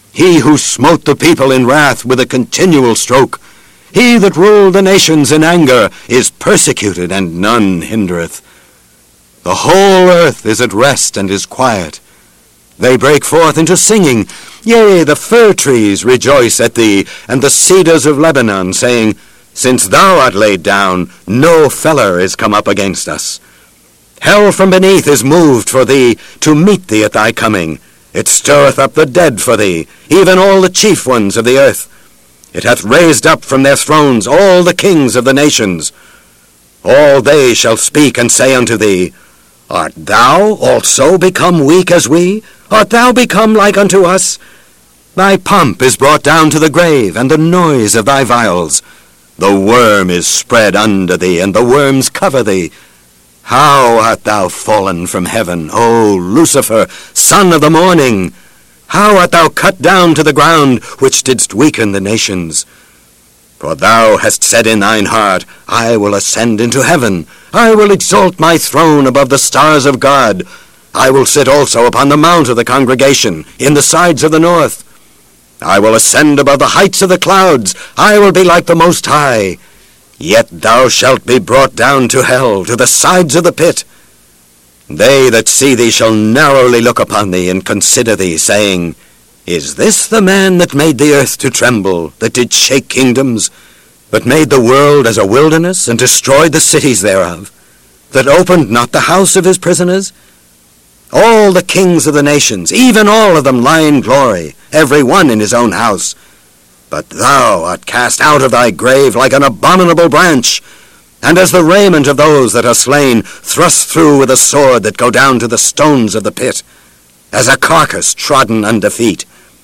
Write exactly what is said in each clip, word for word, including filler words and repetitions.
he who smote the people in wrath with a continual stroke, he that ruled the nations in anger, is persecuted, and none hindereth. The whole earth is at rest and is quiet. They break forth into singing. Yea, the fir trees rejoice at thee, and the cedars of Lebanon, saying, Since thou art laid down, no feller is come up against us. Hell from beneath is moved for thee, to meet thee at thy coming. It stirreth up the dead for thee, even all the chief ones of the earth. It hath raised up from their thrones all the kings of the nations. All they shall speak and say unto thee, Art thou also become weak as we? Art thou become like unto us? Thy pomp is brought down to the grave, and the noise of thy viols. The worm is spread under thee, and the worms cover thee. How art thou fallen from heaven, O Lucifer, son of the morning? How art thou cut down to the ground, which didst weaken the nations? For thou hast said in thine heart, I will ascend into heaven. I will exalt my throne above the stars of God. I will sit also upon the mount of the congregation, in the sides of the north. I will ascend above the heights of the clouds. I will be like the Most High. Yet thou shalt be brought down to hell, to the sides of the pit. They that see thee shall narrowly look upon thee, and consider thee, saying, Is this the man that made the earth to tremble, that did shake kingdoms, that made the world as a wilderness, and destroyed the cities thereof, that opened not the house of his prisoners? All the kings of the nations, even all of them, lie in glory, every one in his own house. But thou art cast out of thy grave like an abominable branch, and as the raiment of those that are slain, thrust through with a sword that go down to the stones of the pit, as a carcass trodden under feet.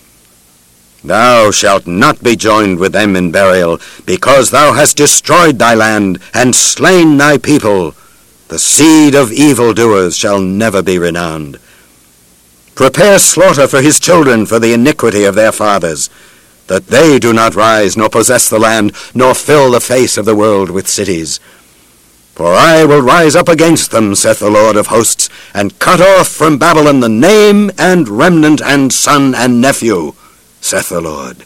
Thou shalt not be joined with them in burial, because thou hast destroyed thy land, and slain thy people. The seed of evildoers shall never be renowned. Prepare slaughter for his children for the iniquity of their fathers, that they do not rise, nor possess the land, nor fill the face of the world with cities. For I will rise up against them, saith the Lord of hosts, and cut off from Babylon the name and remnant and son and nephew, saith the Lord.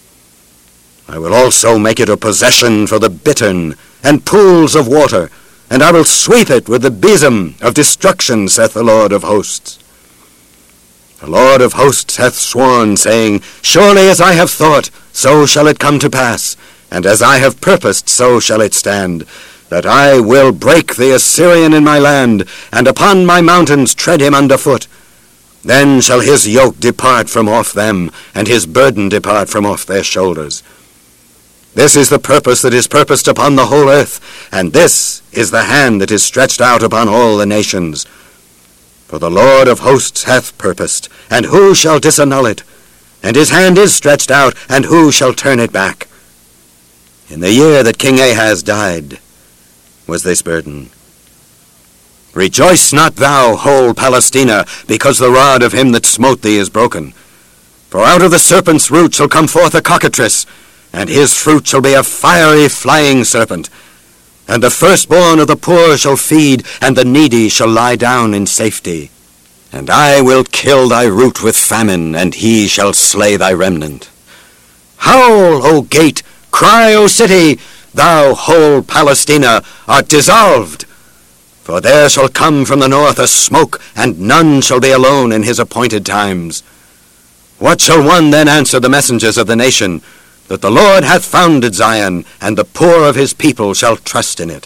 I will also make it a possession for the bittern and pools of water, and I will sweep it with the besom of destruction, saith the Lord of hosts. The Lord of hosts hath sworn, saying, Surely as I have thought, so shall it come to pass, and as I have purposed, so shall it stand, that I will break the Assyrian in my land, and upon my mountains tread him under foot. Then shall his yoke depart from off them, and his burden depart from off their shoulders. This is the purpose that is purposed upon the whole earth, and this is the hand that is stretched out upon all the nations. For the Lord of hosts hath purposed, and who shall disannul it? And his hand is stretched out, and who shall turn it back? In the year that King Ahaz died was this burden. Rejoice not thou, whole Palestina, because the rod of him that smote thee is broken. For out of the serpent's root shall come forth a cockatrice, and his fruit shall be a fiery flying serpent. And the firstborn of the poor shall feed, and the needy shall lie down in safety. And I will kill thy root with famine, and he shall slay thy remnant. Howl, O gate! Cry, O city! Thou whole Palestina art dissolved! For there shall come from the north a smoke, and none shall be alone in his appointed times. What shall one then answer the messengers of the nation? That the Lord hath founded Zion, and the poor of his people shall trust in it.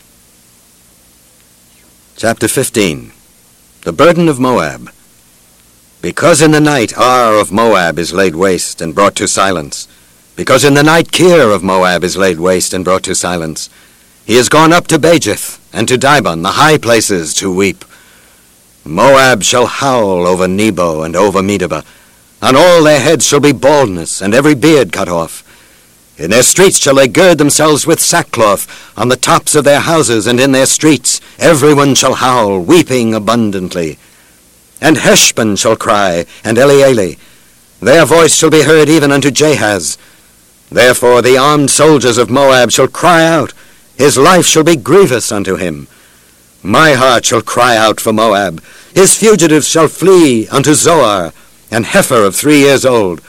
Chapter fifteen. The burden of Moab. Because in the night Ar of Moab is laid waste and brought to silence, because in the night Kir of Moab is laid waste and brought to silence, he is gone up to Bajith and to Dibon, the high places, to weep. Moab shall howl over Nebo and over Medeba. On all their heads shall be baldness, and every beard cut off. In their streets shall they gird themselves with sackcloth, on the tops of their houses and in their streets every one shall howl, weeping abundantly. And Heshbon shall cry, and Elealeh. Their voice shall be heard even unto Jahaz. Therefore the armed soldiers of Moab shall cry out, his life shall be grievous unto him. My heart shall cry out for Moab. His fugitives shall flee unto Zoar, an heifer of three years old.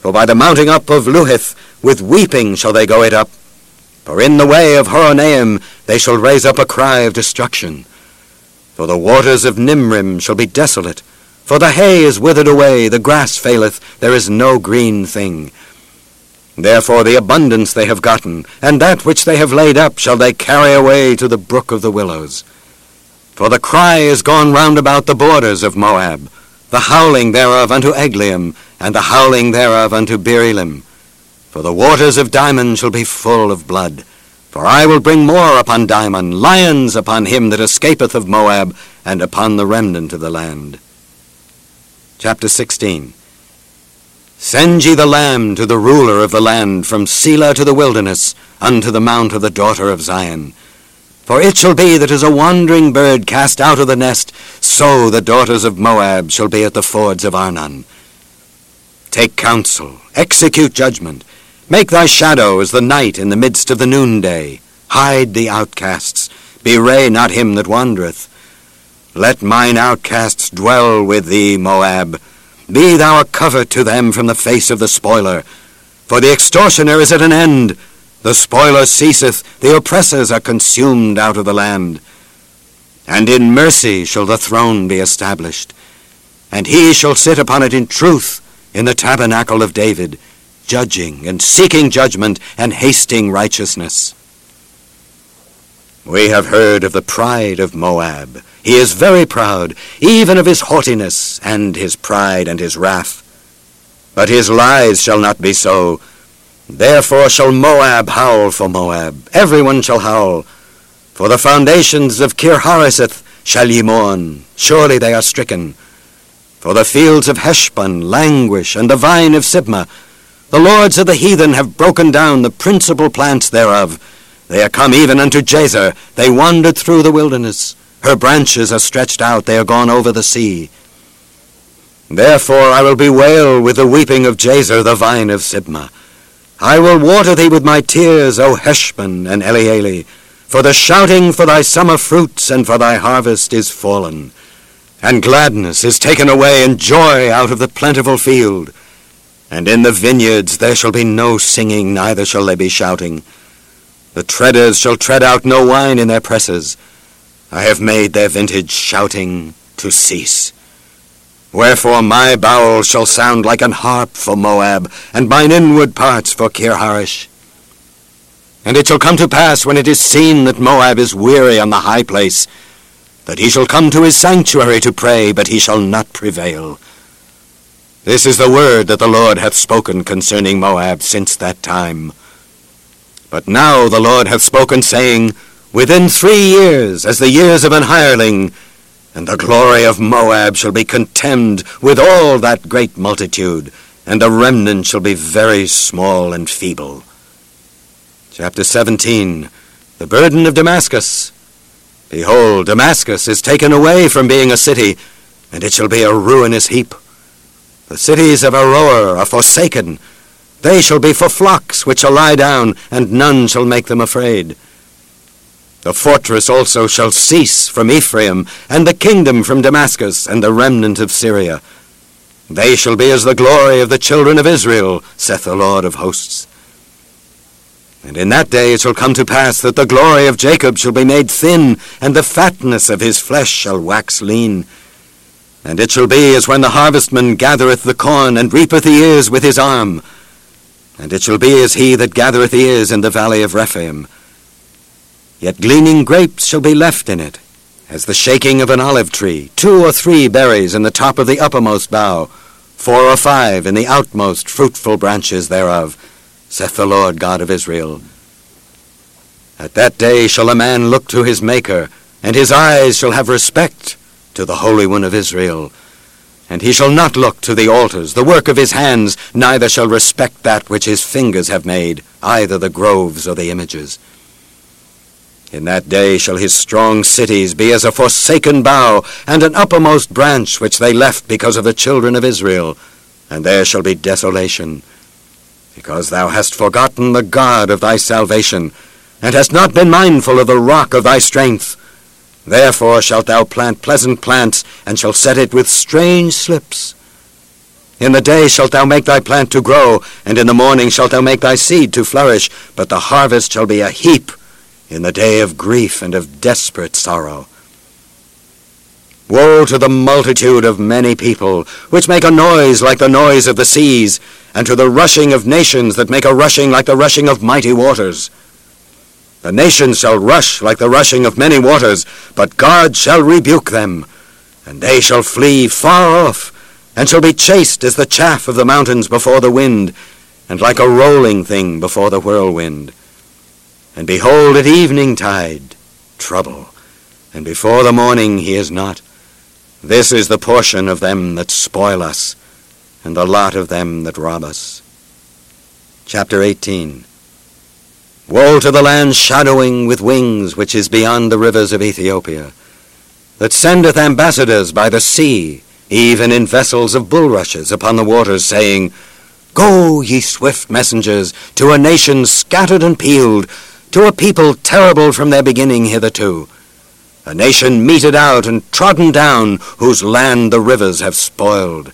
For by the mounting up of Luhith, with weeping shall they go it up. For in the way of Horonaim they shall raise up a cry of destruction. For the waters of Nimrim shall be desolate. For the hay is withered away, the grass faileth, there is no green thing. Therefore the abundance they have gotten, and that which they have laid up shall they carry away to the brook of the willows. For the cry is gone round about the borders of Moab, the howling thereof unto Eglium, and the howling thereof unto Beerelim. For the waters of Dimon shall be full of blood. For I will bring more upon Dimon, lions upon him that escapeth of Moab, and upon the remnant of the land. Chapter sixteen. Send ye the lamb to the ruler of the land, from Selah to the wilderness, unto the mount of the daughter of Zion. For it shall be that as a wandering bird cast out of the nest, so the daughters of Moab shall be at the fords of Arnon. Take counsel, execute judgment. Make thy shadow as the night in the midst of the noonday. Hide the outcasts, bewray not him that wandereth. Let mine outcasts dwell with thee, Moab. Be thou a covert to them from the face of the spoiler. For the extortioner is at an end. The spoiler ceaseth, the oppressors are consumed out of the land. And in mercy shall the throne be established. And he shall sit upon it in truth, in the tabernacle of David, judging and seeking judgment and hasting righteousness. We have heard of the pride of Moab. He is very proud, even of his haughtiness, and his pride and his wrath. But his lies shall not be so. Therefore shall Moab howl for Moab, everyone shall howl. For the foundations of Kir-Hareseth shall ye mourn, surely they are stricken. For the fields of Heshbon languish, and the vine of Sibmah. The lords of the heathen have broken down the principal plants thereof. They are come even unto Jazer, they wandered through the wilderness. Her branches are stretched out, they are gone over the sea. Therefore I will bewail with the weeping of Jazer, the vine of Sibmah. I will water thee with my tears, O Heshbon and Elealeh, for the shouting for thy summer fruits and for thy harvest is fallen. And gladness is taken away, and joy out of the plentiful field. And in the vineyards there shall be no singing, neither shall they be shouting. The treaders shall tread out no wine in their presses. I have made their vintage shouting to cease. Wherefore my bowels shall sound like an harp for Moab, and mine inward parts for Kir-Haresh. And it shall come to pass, when it is seen that Moab is weary on the high place, that he shall come to his sanctuary to pray, but he shall not prevail. This is the word that the Lord hath spoken concerning Moab since that time. But now the Lord hath spoken, saying, Within three years, as the years of an hireling, and the glory of Moab shall be contemned with all that great multitude, and the remnant shall be very small and feeble. Chapter seventeen. The burden of Damascus. Behold, Damascus is taken away from being a city, and it shall be a ruinous heap. The cities of Aroer are forsaken. They shall be for flocks which shall lie down, and none shall make them afraid. The fortress also shall cease from Ephraim, and the kingdom from Damascus, and the remnant of Syria. They shall be as the glory of the children of Israel, saith the Lord of hosts. And in that day it shall come to pass that the glory of Jacob shall be made thin, and the fatness of his flesh shall wax lean. And it shall be as when the harvestman gathereth the corn, and reapeth the ears with his arm. And it shall be as he that gathereth ears in the valley of Rephaim. Yet gleaning grapes shall be left in it, as the shaking of an olive tree, two or three berries in the top of the uppermost bough, four or five in the outmost fruitful branches thereof, saith the Lord God of Israel. At that day shall a man look to his Maker, and his eyes shall have respect to the Holy One of Israel. And he shall not look to the altars, the work of his hands, neither shall respect that which his fingers have made, either the groves or the images. In that day shall his strong cities be as a forsaken bough, and an uppermost branch which they left because of the children of Israel. And there shall be desolation, because thou hast forgotten the God of thy salvation, and hast not been mindful of the rock of thy strength. Therefore shalt thou plant pleasant plants, and shall set it with strange slips. In the day shalt thou make thy plant to grow, and in the morning shalt thou make thy seed to flourish, but the harvest shall be a heap in the day of grief and of desperate sorrow. Woe to the multitude of many people, which make a noise like the noise of the seas, and to the rushing of nations that make a rushing like the rushing of mighty waters. The nations shall rush like the rushing of many waters, but God shall rebuke them, and they shall flee far off, and shall be chased as the chaff of the mountains before the wind, and like a rolling thing before the whirlwind. And behold, at evening tide, trouble, and before the morning he is not. This is the portion of them that spoil us, and the lot of them that rob us. Chapter eighteen. Woe to the land shadowing with wings, which is beyond the rivers of Ethiopia, that sendeth ambassadors by the sea, even in vessels of bulrushes upon the waters, saying, Go, ye swift messengers, to a nation scattered and peeled, to a people terrible from their beginning hitherto, a nation meted out and trodden down, whose land the rivers have spoiled.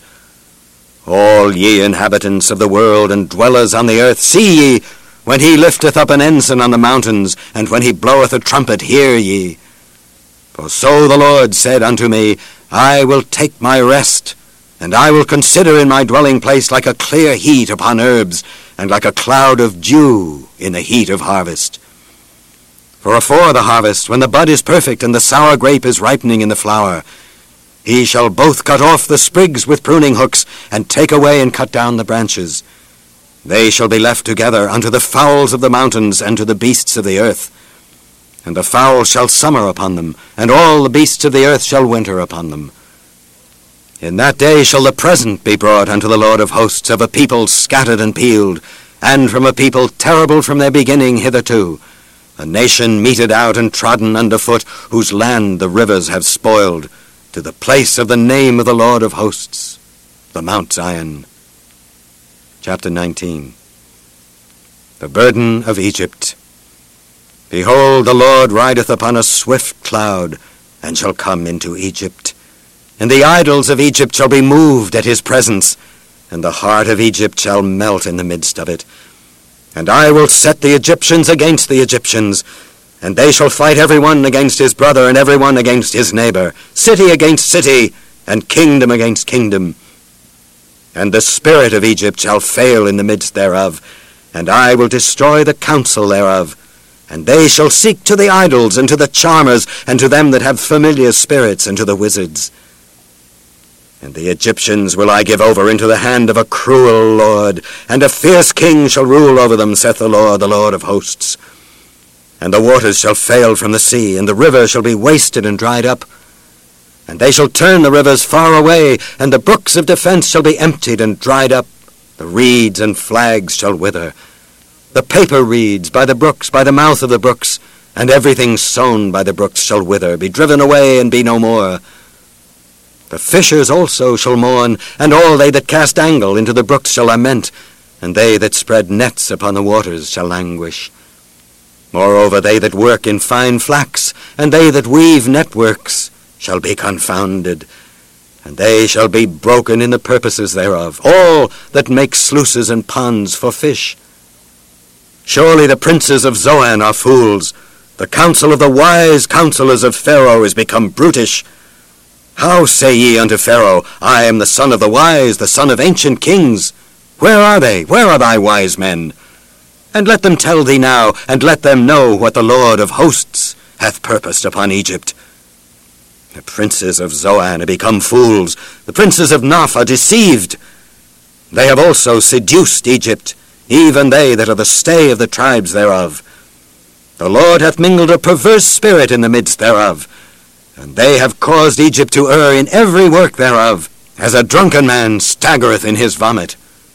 All ye inhabitants of the world and dwellers on the earth, see ye, when he lifteth up an ensign on the mountains, and when he bloweth a trumpet, hear ye. For so the Lord said unto me, I will take my rest, and I will consider in my dwelling place like a clear heat upon herbs, and like a cloud of dew in the heat of harvest. For afore the harvest, when the bud is perfect, and the sour grape is ripening in the flower, he shall both cut off the sprigs with pruning hooks, and take away and cut down the branches. They shall be left together unto the fowls of the mountains, and to the beasts of the earth. And the fowl shall summer upon them, and all the beasts of the earth shall winter upon them. In that day shall the present be brought unto the Lord of hosts of a people scattered and peeled, and from a people terrible from their beginning hitherto, a nation meted out and trodden under foot, whose land the rivers have spoiled, to the place of the name of the Lord of hosts, the Mount Zion. Chapter nineteen. The burden of Egypt. Behold, the Lord rideth upon a swift cloud, and shall come into Egypt. And the idols of Egypt shall be moved at his presence, and the heart of Egypt shall melt in the midst of it. And I will set the Egyptians against the Egyptians, and they shall fight every one against his brother, and every one against his neighbor, city against city, and kingdom against kingdom. And the spirit of Egypt shall fail in the midst thereof, and I will destroy the counsel thereof. And they shall seek to the idols, and to the charmers, and to them that have familiar spirits, and to the wizards. And the Egyptians will I give over into the hand of a cruel lord, and a fierce king shall rule over them, saith the Lord, the Lord of hosts. And the waters shall fail from the sea, and the river shall be wasted and dried up. And they shall turn the rivers far away, and the brooks of defense shall be emptied and dried up. The reeds and flags shall wither. The paper reeds by the brooks, by the mouth of the brooks, and everything sown by the brooks shall wither, be driven away, and be no more. The fishers also shall mourn, and all they that cast angle into the brooks shall lament, and they that spread nets upon the waters shall languish. Moreover, they that work in fine flax, and they that weave networks, shall be confounded, and they shall be broken in the purposes thereof, all that make sluices and ponds for fish. Surely the princes of Zoan are fools. The counsel of the wise counselors of Pharaoh is become brutish. How say ye unto Pharaoh, I am the son of the wise, the son of ancient kings? Where are they? Where are thy wise men? And let them tell thee now, and let them know what the Lord of hosts hath purposed upon Egypt. The princes of Zoan are become fools. The princes of Naph are deceived. They have also seduced Egypt, even they that are the stay of the tribes thereof. The Lord hath mingled a perverse spirit in the midst thereof, and they have caused Egypt to err in every work thereof, as a drunken man staggereth in his vomit.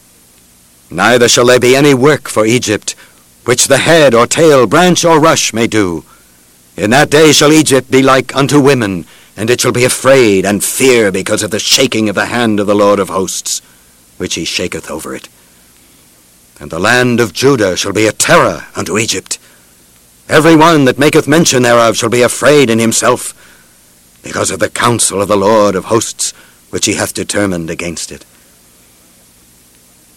Neither shall there be any work for Egypt, which the head or tail, branch or rush may do. In that day shall Egypt be like unto women, and it shall be afraid and fear because of the shaking of the hand of the Lord of hosts, which he shaketh over it. And the land of Judah shall be a terror unto Egypt. Every one that maketh mention thereof shall be afraid in himself, because of the counsel of the Lord of hosts, which he hath determined against it.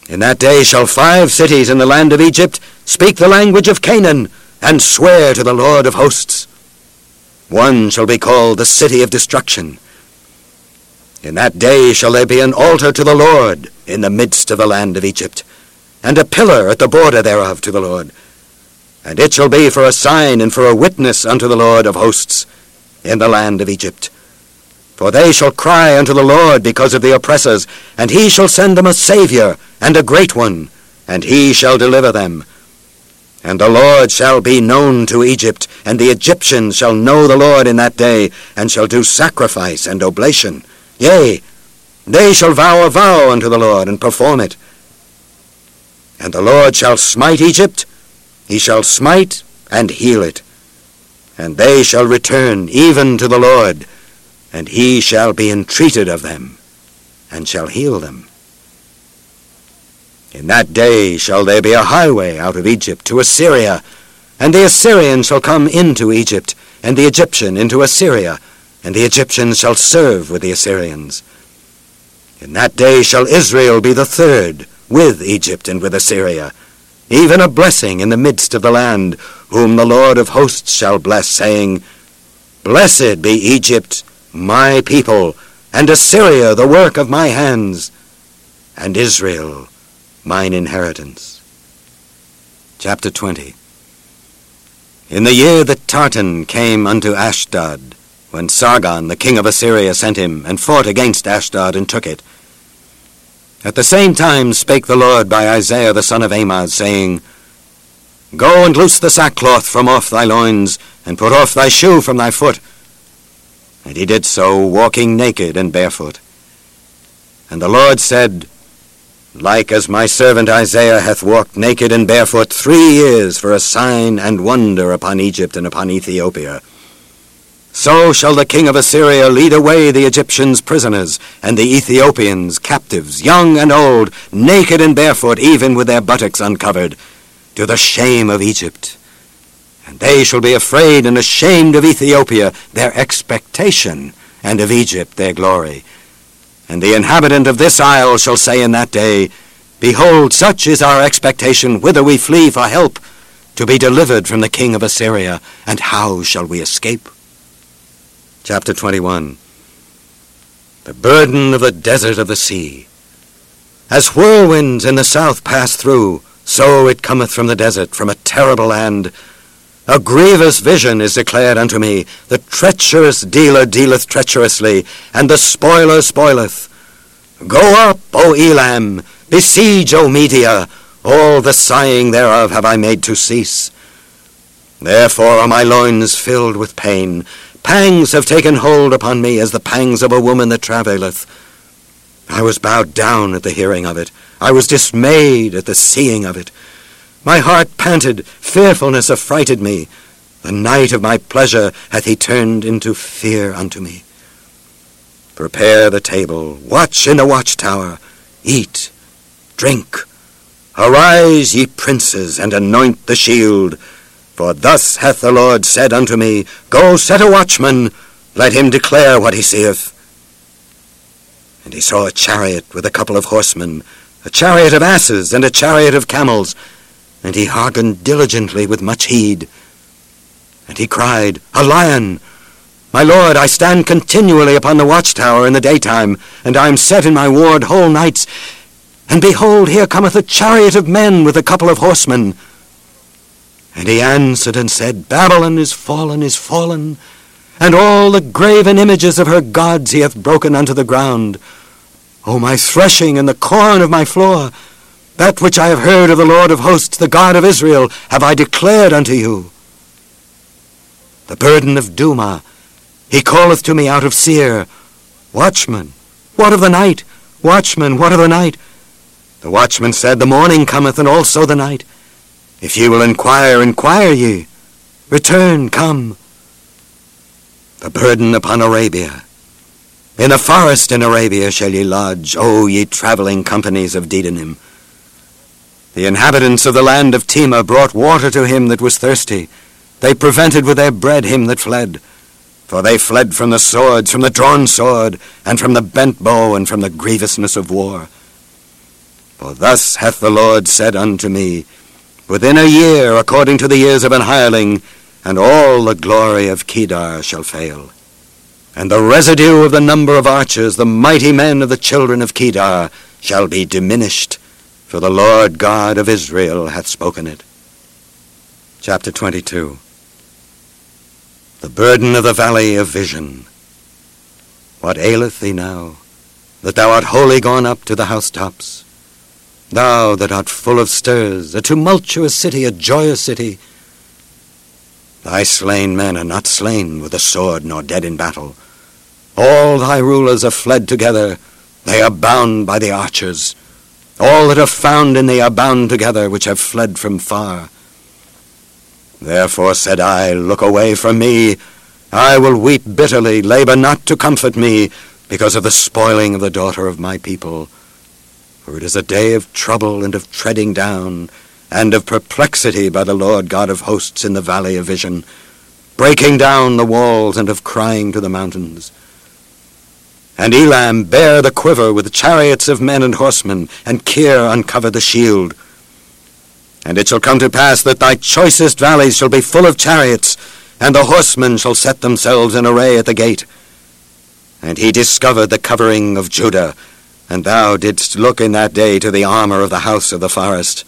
In that day shall five cities in the land of Egypt speak the language of Canaan, and swear to the Lord of hosts. One shall be called the city of destruction. In that day shall there be an altar to the Lord in the midst of the land of Egypt, and a pillar at the border thereof to the Lord. And it shall be for a sign and for a witness unto the Lord of hosts in the land of Egypt. For they shall cry unto the Lord because of the oppressors, and he shall send them a Saviour and a great one, and he shall deliver them. And the Lord shall be known to Egypt, and the Egyptians shall know the Lord in that day, and shall do sacrifice and oblation. Yea, they shall vow a vow unto the Lord, and perform it. And the Lord shall smite Egypt, he shall smite and heal it. And they shall return even to the Lord, and he shall be entreated of them, and shall heal them. In that day shall there be a highway out of Egypt to Assyria, and the Assyrian shall come into Egypt, and the Egyptian into Assyria, and the Egyptians shall serve with the Assyrians. In that day shall Israel be the third, with Egypt and with Assyria, even a blessing in the midst of the land, whom the Lord of hosts shall bless, saying, Blessed be Egypt, my people, and Assyria, the work of my hands, and Israel, mine inheritance. Chapter twenty. In the year that Tartan came unto Ashdod, when Sargon the king of Assyria sent him, and fought against Ashdod, and took it, at the same time spake the Lord by Isaiah the son of Amoz, saying, Go and loose the sackcloth from off thy loins, and put off thy shoe from thy foot. And he did so, walking naked and barefoot. And the Lord said, Like as my servant Isaiah hath walked naked and barefoot three years for a sign and wonder upon Egypt and upon Ethiopia, so shall the king of Assyria lead away the Egyptians prisoners, and the Ethiopians captives, young and old, naked and barefoot, even with their buttocks uncovered, to the shame of Egypt. And they shall be afraid and ashamed of Ethiopia, their expectation, and of Egypt, their glory. And the inhabitant of this isle shall say in that day, Behold, such is our expectation, whither we flee for help, to be delivered from the king of Assyria, and how shall we escape? Chapter twenty-one. The burden of the desert of the sea. As whirlwinds in the south pass through, so it cometh from the desert, from a terrible land. A grievous vision is declared unto me. The treacherous dealer dealeth treacherously, and the spoiler spoileth. Go up, O Elam, besiege, O Media, all the sighing thereof have I made to cease. Therefore are my loins filled with pain. Pangs have taken hold upon me as the pangs of a woman that travaileth. I was bowed down at the hearing of it. I was dismayed at the seeing of it. My heart panted, fearfulness affrighted me. The night of my pleasure hath he turned into fear unto me. Prepare the table, watch in the watchtower, eat, drink. Arise, ye princes, and anoint the shield. For thus hath the Lord said unto me, Go set a watchman, let him declare what he seeth. And he saw a chariot with a couple of horsemen, a chariot of asses, and a chariot of camels, and he hearkened diligently with much heed. And he cried, A lion! My lord, I stand continually upon the watchtower in the daytime, and I am set in my ward whole nights. And behold, here cometh a chariot of men with a couple of horsemen. And he answered and said, Babylon is fallen, is fallen, and all the graven images of her gods he hath broken unto the ground. O my threshing and the corn of my floor, that which I have heard of the Lord of hosts, the God of Israel, have I declared unto you. The burden of Duma, he calleth to me out of Seir, Watchman, what of the night? Watchman, what of the night? The watchman said, The morning cometh, and also the night. If ye will inquire, inquire ye. Return, come. The burden upon Arabia. In the forest in Arabia shall ye lodge, O ye travelling companies of Dedanim. The inhabitants of the land of Tema brought water to him that was thirsty. They prevented with their bread him that fled. For they fled from the swords, from the drawn sword, and from the bent bow, and from the grievousness of war. For thus hath the Lord said unto me, Within a year, according to the years of an hireling, and all the glory of Kedar shall fail. And the residue of the number of archers, the mighty men of the children of Kedar, shall be diminished, for the Lord God of Israel hath spoken it. Chapter twenty-two. The burden of the valley of vision. What aileth thee now, that thou art wholly gone up to the housetops? Thou that art full of stirs, a tumultuous city, a joyous city. Thy slain men are not slain with the sword, nor dead in battle. All thy rulers are fled together, they are bound by the archers. All that are found in thee are bound together, which have fled from far. Therefore said I, Look away from me. I will weep bitterly, labor not to comfort me, because of the spoiling of the daughter of my people. For it is a day of trouble and of treading down, and of perplexity by the Lord God of hosts in the valley of vision, breaking down the walls and of crying to the mountains. And Elam bare the quiver with chariots of men and horsemen, and Kir uncovered the shield. And it shall come to pass that thy choicest valleys shall be full of chariots, and the horsemen shall set themselves in array at the gate. And he discovered the covering of Judah, and thou didst look in that day to the armor of the house of the forest.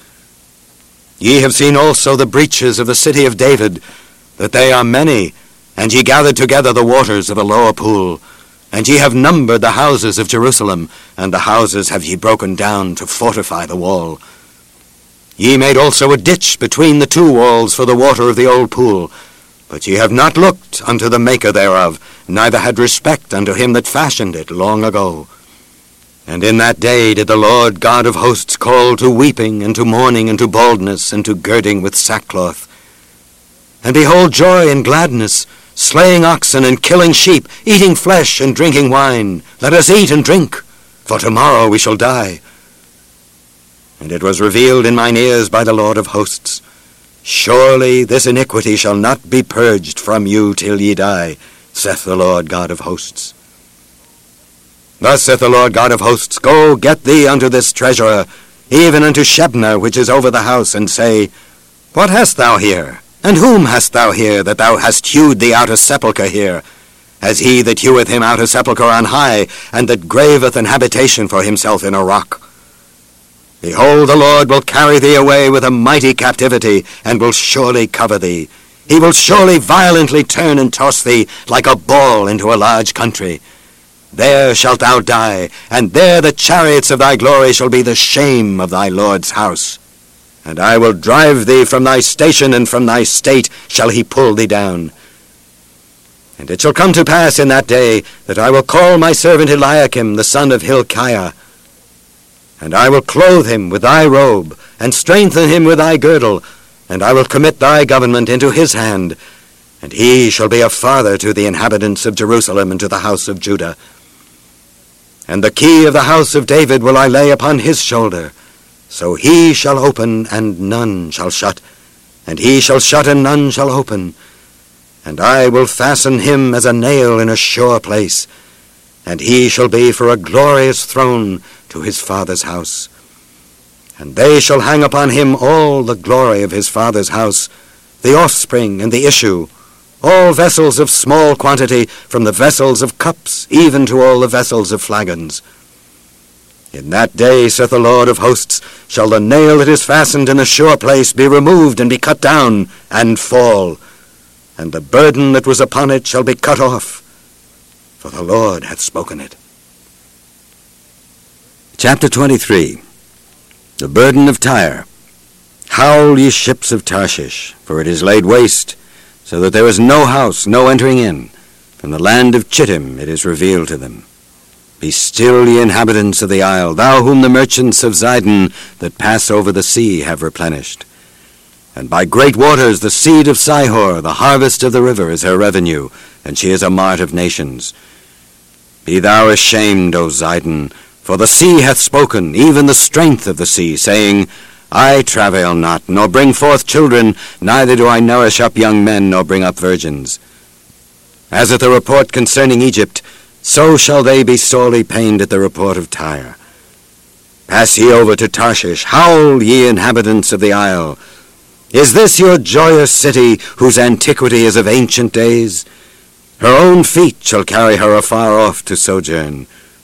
Ye have seen also the breaches of the city of David, that they are many, and ye gathered together the waters of a lower pool. And ye have numbered the houses of Jerusalem, and the houses have ye broken down to fortify the wall. Ye made also a ditch between the two walls for the water of the old pool. But ye have not looked unto the maker thereof, neither had respect unto him that fashioned it long ago. And in that day did the Lord God of hosts call to weeping, and to mourning, and to baldness, and to girding with sackcloth. And behold, joy and gladness, slaying oxen and killing sheep, eating flesh and drinking wine. Let us eat and drink, for tomorrow we shall die. And it was revealed in mine ears by the Lord of hosts, Surely this iniquity shall not be purged from you till ye die, saith the Lord God of hosts. Thus saith the Lord God of hosts, Go, get thee unto this treasurer, even unto Shebna, which is over the house, and say, What hast thou here? And whom hast thou here, that thou hast hewed thee out a sepulchre here, as he that heweth him out a sepulchre on high, and that graveth an habitation for himself in a rock? Behold, the Lord will carry thee away with a mighty captivity, and will surely cover thee. He will surely violently turn and toss thee like a ball into a large country. There shalt thou die, and there the chariots of thy glory shall be the shame of thy Lord's house. And I will drive thee from thy station, and from thy state shall he pull thee down. And it shall come to pass in that day that I will call my servant Eliakim, the son of Hilkiah, and I will clothe him with thy robe, and strengthen him with thy girdle, and I will commit thy government into his hand, and he shall be a father to the inhabitants of Jerusalem and to the house of Judah. And the key of the house of David will I lay upon his shoulder, so he shall open, and none shall shut, and he shall shut, and none shall open. And I will fasten him as a nail in a sure place, and he shall be for a glorious throne to his father's house. And they shall hang upon him all the glory of his father's house, the offspring and the issue, all vessels of small quantity, from the vessels of cups even to all the vessels of flagons. In that day, saith the Lord of hosts, shall the nail that is fastened in the sure place be removed, and be cut down, and fall, and the burden that was upon it shall be cut off, for the Lord hath spoken it. Chapter twenty-three. The burden of Tyre. Howl, ye ships of Tarshish, for it is laid waste, so that there is no house, no entering in. From the land of Chittim it is revealed to them. Be still, ye inhabitants of the isle, thou whom the merchants of Zidon that pass over the sea have replenished. And by great waters the seed of Sihor, the harvest of the river, is her revenue, and she is a mart of nations. Be thou ashamed, O Zidon, for the sea hath spoken, even the strength of the sea, saying, I travail not, nor bring forth children, neither do I nourish up young men, nor bring up virgins. As at the report concerning Egypt, so shall they be sorely pained at the report of Tyre. Pass ye over to Tarshish, howl, ye inhabitants of the isle. Is this your joyous city, whose antiquity is of ancient days? Her own feet shall carry her afar off to sojourn.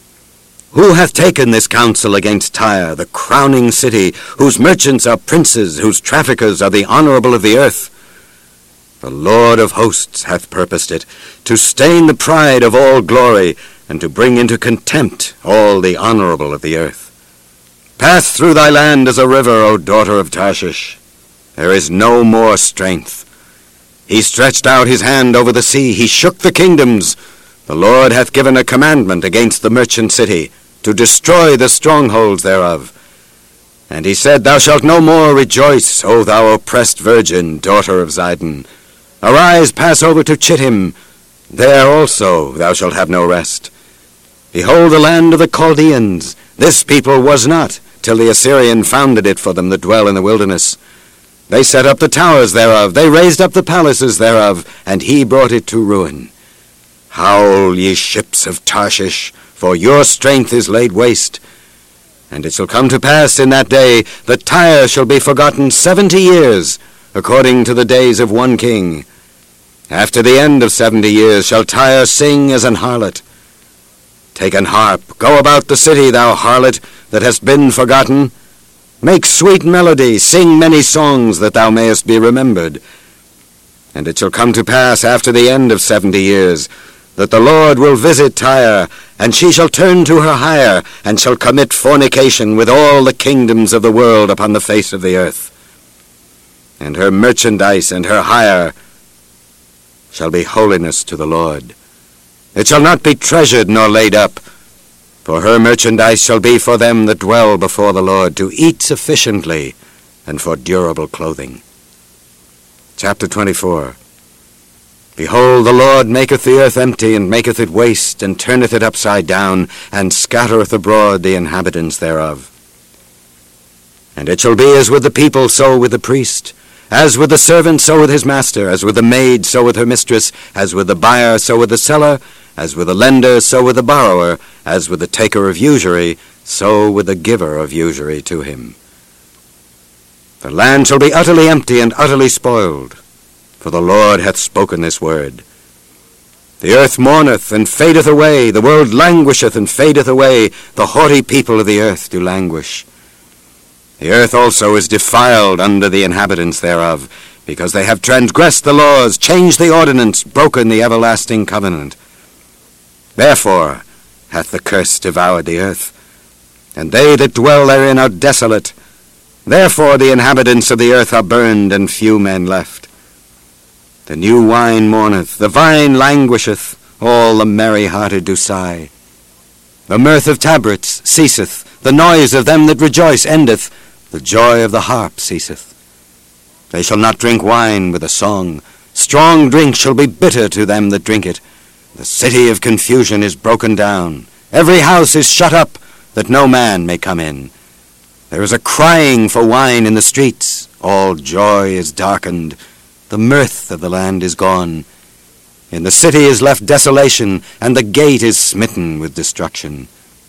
Who hath taken this counsel against Tyre, the crowning city, whose merchants are princes, whose traffickers are the honorable of the earth? The Lord of hosts hath purposed it, to stain the pride of all glory, and to bring into contempt all the honorable of the earth. Pass through thy land as a river, O daughter of Tarshish. There is no more strength. He stretched out his hand over the sea, he shook the kingdoms. The Lord hath given a commandment against the merchant city, to destroy the strongholds thereof. And he said, Thou shalt no more rejoice, O thou oppressed virgin, daughter of Zidon. Arise, pass over to Chittim. There also thou shalt have no rest. Behold the land of the Chaldeans. This people was not, till the Assyrian founded it for them that dwell in the wilderness. They set up the towers thereof, they raised up the palaces thereof, and he brought it to ruin. Howl, ye ships of Tarshish, for your strength is laid waste. And it shall come to pass in that day that Tyre shall be forgotten seventy years, according to the days of one king. After the end of seventy years shall Tyre sing as an harlot. Take an harp, go about the city, thou harlot, that hast been forgotten. Make sweet melody, sing many songs, that thou mayest be remembered. And it shall come to pass after the end of seventy years, that the Lord will visit Tyre, and she shall turn to her hire, and shall commit fornication with all the kingdoms of the world upon the face of the earth. And her merchandise and her hire shall be holiness to the Lord. It shall not be treasured nor laid up, for her merchandise shall be for them that dwell before the Lord, to eat sufficiently, and for durable clothing. Chapter twenty-four. Behold, the Lord maketh the earth empty, and maketh it waste, and turneth it upside down, and scattereth abroad the inhabitants thereof. And it shall be as with the people, so with the priest. As with the servant, so with his master. As with the maid, so with her mistress. As with the buyer, so with the seller. As with the lender, so with the borrower. As with the taker of usury, so with the giver of usury to him. The land shall be utterly empty and utterly spoiled, for the Lord hath spoken this word. The earth mourneth and fadeth away, the world languisheth and fadeth away, the haughty people of the earth do languish. The earth also is defiled under the inhabitants thereof, because they have transgressed the laws, changed the ordinance, broken the everlasting covenant. Therefore hath the curse devoured the earth, and they that dwell therein are desolate. Therefore the inhabitants of the earth are burned, and few men left. The new wine mourneth, the vine languisheth, all the merry-hearted do sigh. The mirth of tabrets ceaseth, the noise of them that rejoice endeth, the joy of the harp ceaseth. They shall not drink wine with a song, strong drink shall be bitter to them that drink it. The city of confusion is broken down, every house is shut up, that no man may come in. There is a crying for wine in the streets, all joy is darkened, the mirth of the land is gone. In the city is left desolation, and the gate is smitten with destruction.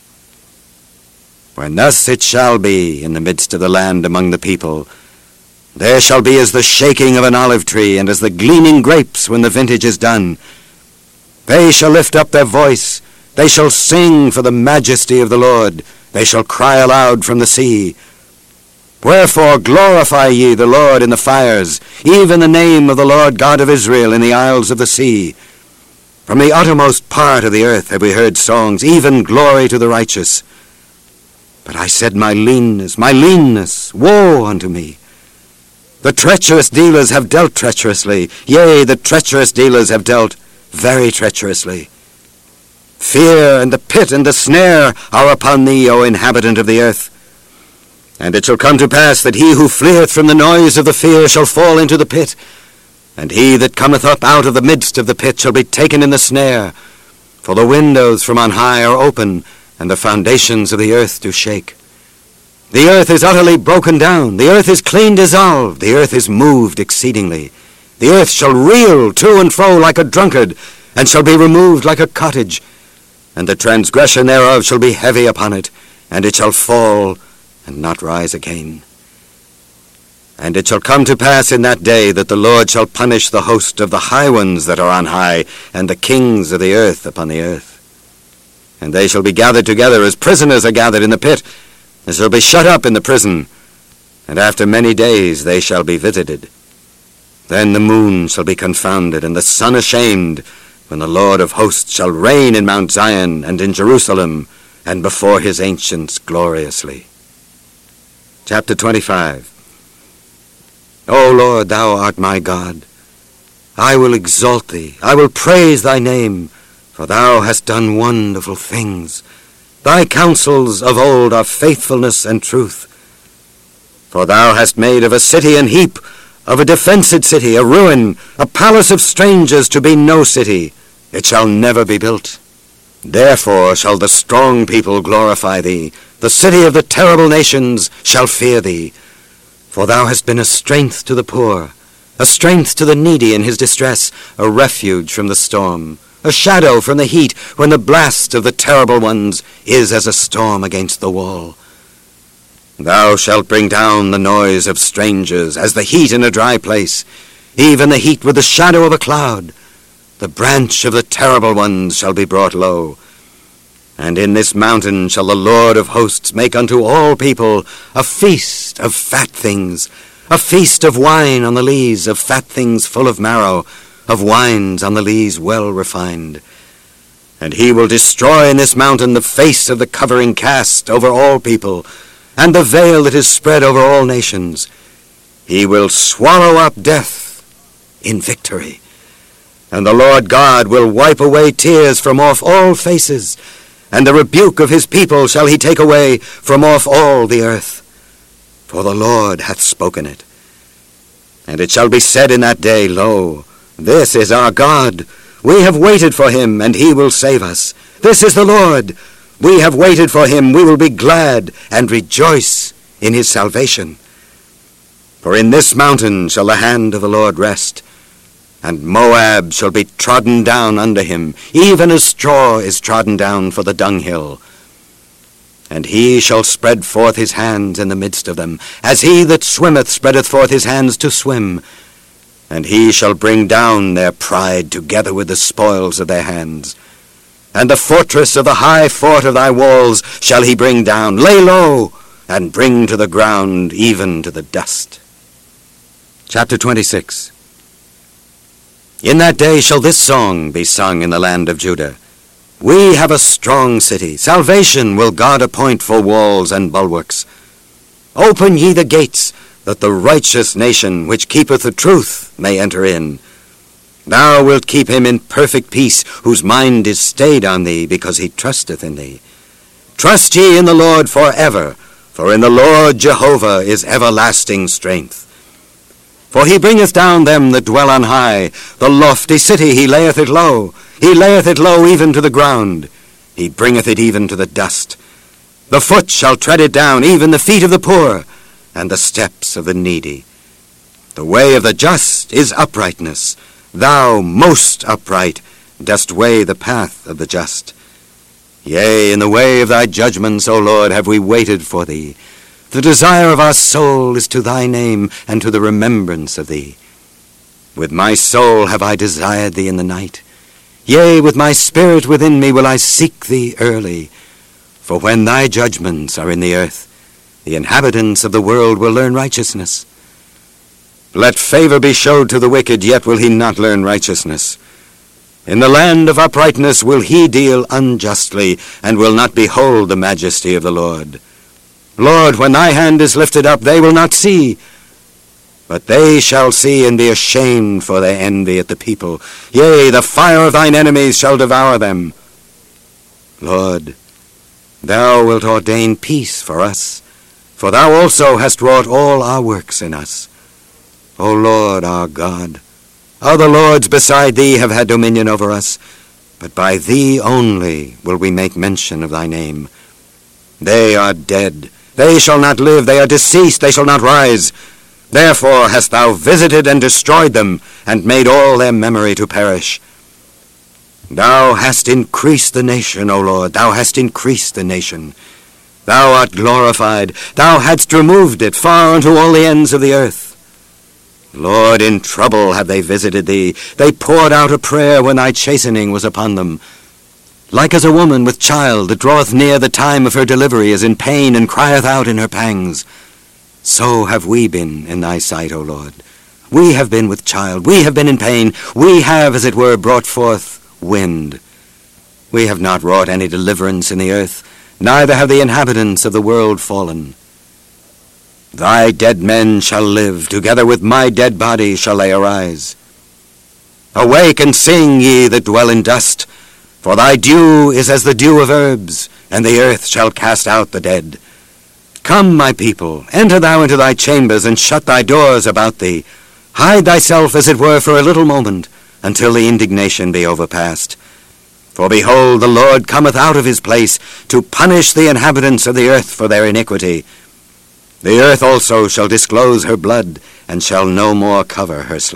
When thus it shall be in the midst of the land among the people, there shall be as the shaking of an olive tree, and as the gleaning grapes when the vintage is done. They shall lift up their voice, they shall sing for the majesty of the Lord, they shall cry aloud from the sea. Wherefore glorify ye the Lord in the fires, even the name of the Lord God of Israel in the isles of the sea. From the uttermost part of the earth have we heard songs, even glory to the righteous. But I said, my leanness, my leanness, woe unto me. The treacherous dealers have dealt treacherously, yea, the treacherous dealers have dealt very treacherously. Fear and the pit and the snare are upon thee, O inhabitant of the earth. And it shall come to pass that he who fleeth from the noise of the fear shall fall into the pit, and he that cometh up out of the midst of the pit shall be taken in the snare. For the windows from on high are open, and the foundations of the earth do shake. The earth is utterly broken down, the earth is clean dissolved, the earth is moved exceedingly. The earth shall reel to and fro like a drunkard, and shall be removed like a cottage, and the transgression thereof shall be heavy upon it, and it shall fall and not rise again. And it shall come to pass in that day that the Lord shall punish the host of the high ones that are on high, and the kings of the earth upon the earth. And they shall be gathered together as prisoners are gathered in the pit, and shall be shut up in the prison, and after many days they shall be visited. Then the moon shall be confounded, and the sun ashamed, when the Lord of hosts shall reign in Mount Zion and in Jerusalem, and before his ancients gloriously. Chapter twenty-five. O Lord, thou art my God. I will exalt thee, I will praise thy name, for thou hast done wonderful things. Thy counsels of old are faithfulness and truth. For thou hast made of a city an heap, of a defenced city a ruin, a palace of strangers to be no city. It shall never be built. Therefore shall the strong people glorify thee. The city of the terrible nations shall fear thee. For thou hast been a strength to the poor, a strength to the needy in his distress, a refuge from the storm, a shadow from the heat, when the blast of the terrible ones is as a storm against the wall. Thou shalt bring down the noise of strangers, as the heat in a dry place, even the heat with the shadow of a cloud. The branch of the terrible ones shall be brought low. And in this mountain shall the Lord of hosts make unto all people a feast of fat things, a feast of wine on the lees, of fat things full of marrow, of wines on the lees well refined. And he will destroy in this mountain the face of the covering cast over all people, and the veil that is spread over all nations. He will swallow up death in victory. And the Lord God will wipe away tears from off all faces, and the rebuke of his people shall he take away from off all the earth. For the Lord hath spoken it. And it shall be said in that day, Lo, this is our God. We have waited for him, and he will save us. This is the Lord. We have waited for him. We will be glad and rejoice in his salvation. For in this mountain shall the hand of the Lord rest, and Moab shall be trodden down under him, even as straw is trodden down for the dunghill. And he shall spread forth his hands in the midst of them, as he that swimmeth spreadeth forth his hands to swim. And he shall bring down their pride together with the spoils of their hands. And the fortress of the high fort of thy walls shall he bring down, lay low, and bring to the ground, even to the dust. Chapter twenty-six. In that day shall this song be sung in the land of Judah. We have a strong city. Salvation will God appoint for walls and bulwarks. Open ye the gates, that the righteous nation which keepeth the truth may enter in. Thou wilt keep him in perfect peace, whose mind is stayed on thee, because he trusteth in thee. Trust ye in the Lord forever, for in the Lord Jehovah is everlasting strength. For he bringeth down them that dwell on high, the lofty city he layeth it low. He layeth it low even to the ground. He bringeth it even to the dust. The foot shall tread it down, even the feet of the poor, and the steps of the needy. The way of the just is uprightness. Thou, most upright, dost weigh the path of the just. Yea, in the way of thy judgments, O Lord, have we waited for thee. The desire of our soul is to thy name, and to the remembrance of thee. With my soul have I desired thee in the night. Yea, with my spirit within me will I seek thee early. For when thy judgments are in the earth, the inhabitants of the world will learn righteousness. Let favor be showed to the wicked, yet will he not learn righteousness. In the land of uprightness will he deal unjustly, and will not behold the majesty of the Lord. Lord, when thy hand is lifted up, they will not see, but they shall see and be ashamed for their envy at the people. Yea, the fire of thine enemies shall devour them. Lord, thou wilt ordain peace for us, for thou also hast wrought all our works in us. O Lord our God, other lords beside thee have had dominion over us, but by thee only will we make mention of thy name. They are dead, they shall not live, they are deceased, they shall not rise. Therefore hast thou visited and destroyed them, and made all their memory to perish. Thou hast increased the nation, O Lord, thou hast increased the nation. Thou art glorified. Thou hadst removed it far unto all the ends of the earth. Lord, in trouble have they visited thee. They poured out a prayer when thy chastening was upon them. Like as a woman with child that draweth near the time of her delivery is in pain and crieth out in her pangs, so have we been in thy sight, O Lord. We have been with child. We have been in pain. We have, as it were, brought forth wind. We have not wrought any deliverance in the earth, neither have the inhabitants of the world fallen. Thy dead men shall live, together with my dead body shall they arise. Awake and sing, ye that dwell in dust, for thy dew is as the dew of herbs, and the earth shall cast out the dead. Come, my people, enter thou into thy chambers, and shut thy doors about thee. Hide thyself, as it were, for a little moment, until the indignation be overpast. For behold, the Lord cometh out of his place to punish the inhabitants of the earth for their iniquity. The earth also shall disclose her blood, and shall no more cover her slain.